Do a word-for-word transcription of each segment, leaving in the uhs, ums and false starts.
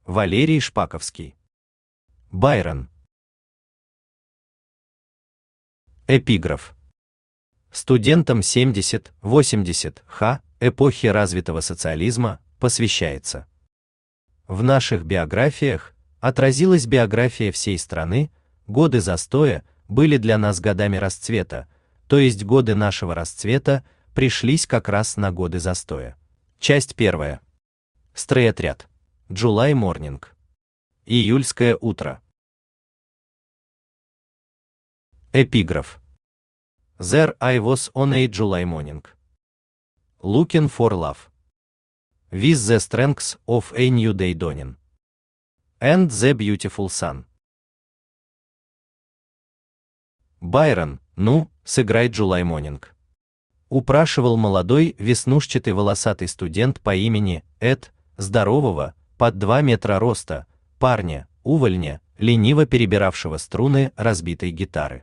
Валерий Шпаковский. Байрон. Эпиграф. Студентам семьдесят-восемьдесят ха эпохи развитого социализма посвящается. В наших биографиях отразилась биография всей страны. Годы застоя были для нас годами расцвета, то есть годы нашего расцвета пришлись как раз на годы застоя. Часть первая. Стройотряд. July Morning. Июльское утро. Эпиграф. There I was on a July morning, looking for love, with the strength of a new day dawning, and the beautiful sun. Байрон, ну, сыграй July Morning. Упрашивал молодой веснушчатый волосатый студент по имени Эд, здорового, под два метра роста, парня, увольня, лениво перебиравшего струны разбитой гитары.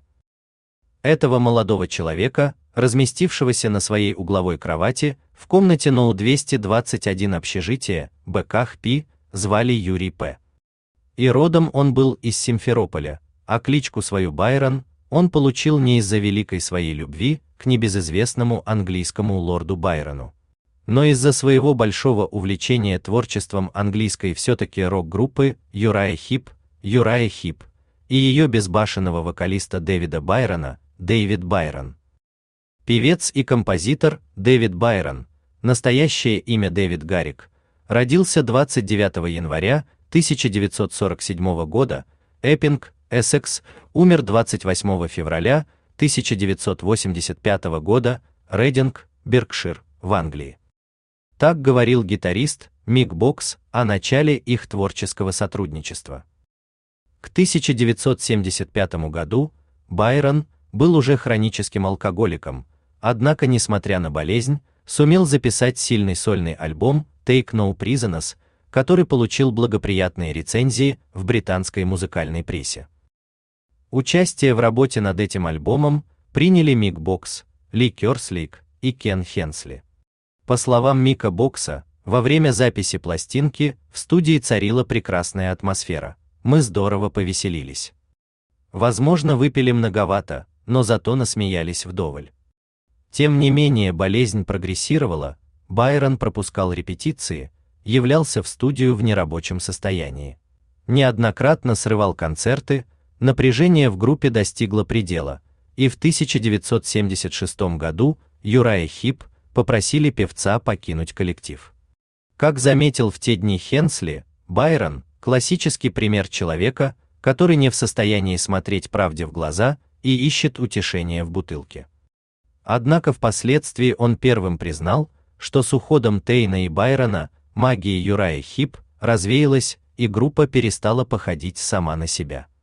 Этого молодого человека, разместившегося на своей угловой кровати в комнате ноу двести двадцать один общежития, БКХП, звали Юрий П. И родом он был из Симферополя, а кличку свою Байрон он получил не из-за великой своей любви к небезызвестному английскому лорду Байрону, но из-за своего большого увлечения творчеством английской все-таки рок-группы Юрая Хип, Юрая Хип и ее безбашенного вокалиста Дэвида Байрона, Дэвид Байрон. Певец и композитор Дэвид Байрон, настоящее имя Дэвид Гаррик, родился двадцать девятого января тысяча девятьсот сорок седьмого года, Эппинг, Эссекс, умер двадцать восьмого февраля тысяча девятьсот восемьдесят пятого года, Рединг, Беркшир, в Англии. Так говорил гитарист Мик Бокс о начале их творческого сотрудничества. К тысяча девятьсот семьдесят пятому году Байрон был уже хроническим алкоголиком, однако, несмотря на болезнь, сумел записать сильный сольный альбом Take No Prisoners, который получил благоприятные рецензии в британской музыкальной прессе. Участие в работе над этим альбомом приняли Мик Бокс, Ли Керслейк и Кен Хенсли. По словам Мика Бокса, во время записи пластинки в студии царила прекрасная атмосфера. Мы здорово повеселились. Возможно, выпили многовато, но зато насмеялись вдоволь. Тем не менее, болезнь прогрессировала, Байрон пропускал репетиции, являлся в студию в нерабочем состоянии. Неоднократно срывал концерты, напряжение в группе достигло предела, и в тысяча девятьсот семьдесят шестом году Юрая Хип попросили певца покинуть коллектив. Как заметил в те дни Хенсли, Байрон – классический пример человека, который не в состоянии смотреть правде в глаза и ищет утешения в бутылке. Однако впоследствии он первым признал, что с уходом Тейна и Байрона магия Юрая Хип развеялась, и группа перестала походить сама на себя.